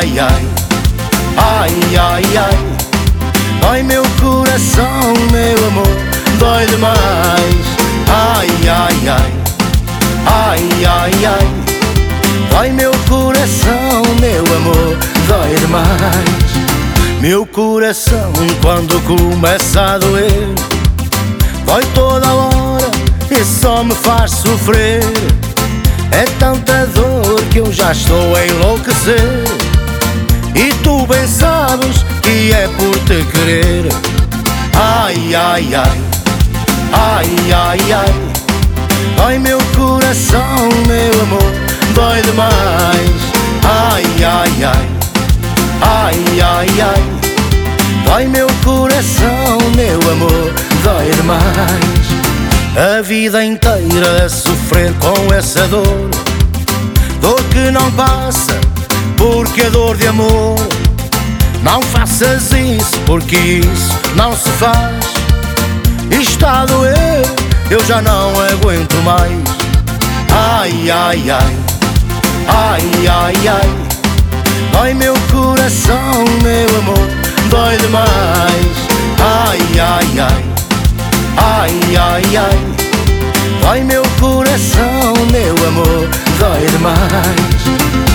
ai, ai, ai, ai, ai. Dói meu coração, meu amor, dói demais. Ai, ai, ai, ai, ai, ai. Dói meu coração, meu amor, dói demais. Meu coração quando começa a doer, dói toda a hora e só me faz sofrer. É tanta dor que eu já estou a enlouquecer, e tu bem sabes que é por te querer. Ai, ai, ai, ai, ai, ai. Dói meu coração, meu amor, dói demais. Ai, ai, ai, ai, ai, ai. Dói meu coração, meu amor, dói demais. A vida inteira a sofrer com essa dor, dor que não passa porque é dor de amor. Não faças isso porque isso não se faz. Está a doer, eu já não aguento mais. Ai, ai, ai, ai, ai, ai. Dói meu coração, meu amor, dói demais. Ai, ai, ai, ai, ai, ai. Dói meu coração, meu amor, dói demais.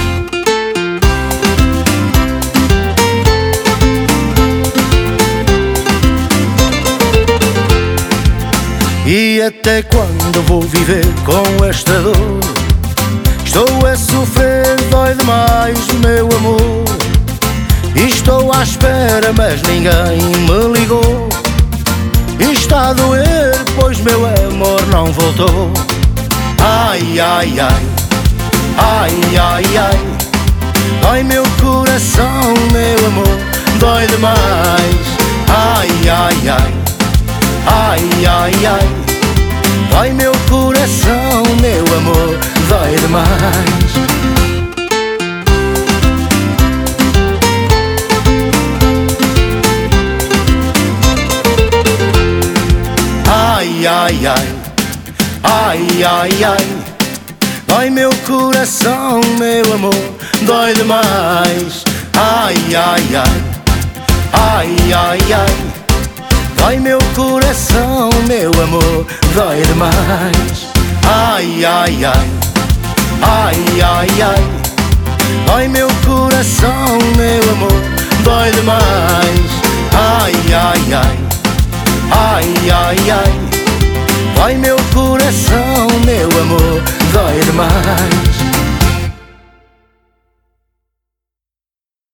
E até quando vou viver com esta dor? Estou a sofrer, dói demais, meu amor. Estou à espera, mas ninguém me ligou. Está a doer, pois meu amor não voltou. Ai, ai, ai, ai, ai, ai. Dói meu coração, meu amor, dói demais. Ai, ai, ai, ai, ai, ai. Dói meu coração, meu amor, dói demais. Ai, ai, ai, ai, ai, ai. Dói meu coração, meu amor, dói demais. Ai, ai, ai, ai, ai, ai. Dói meu coração, meu amor, dói demais. Ai, ai, ai, ai, ai, ai. Dói meu coração, meu amor, dói demais. Ai, ai, ai, ai, ai, ai. Dói meu coração, meu amor, dói demais.